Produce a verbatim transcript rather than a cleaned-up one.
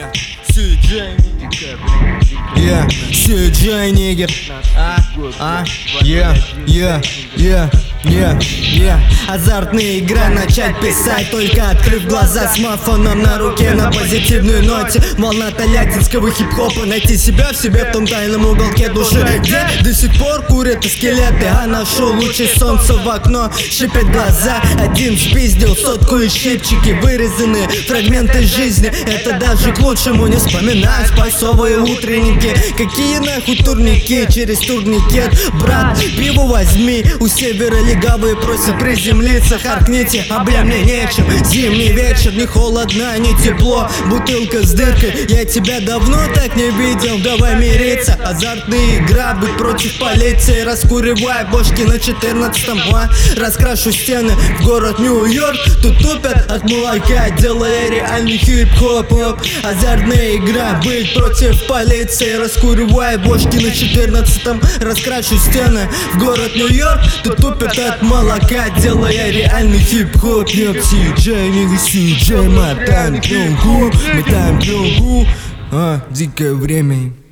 Yeah, си джей Nigger. Yeah, си джей Nigger. А, а, yeah, yeah, yeah, yeah, yeah. Азартная игра, начать писать, только открыв глаза, смартфоном на руке, на позитивной ноте. Волна тольяттинского хип-хопа, найти себя в себе в том тайном уголке души, где до сих пор курят и скелеты, а ношу лучи солнца в окно, щипят глаза. Один спиздил сотку и щипчики, вырезанные фрагменты жизни. Это даже к лучшему, не вспоминать спайсовые утренники. Какие нахуй турники через турникет, брат, пиво возьми. У севера легавые просят приземлиться, харкните, а бля мне нечем. Зимний вечер, не холодно, не тепло, бутылка с дыркой. Я тебя давно так не видел, давай мириться. Азартная игра, быть против полиции. Раскуривай бошки на четырнадцатом, а? Раскрашу стены в город Нью-Йорк. Тут тупят от молока, делая реальный хип-хоп. Азартная игра, быть против полиции. Раскуривай бошки на четырнадцатом, раскрашу стены в город Нью-Йорк. Тут тупят от молока, делая реальный хип-хоп. Я си джей, нигга, си джей, мотаем пленку, мотаем пленку. А, дикое время.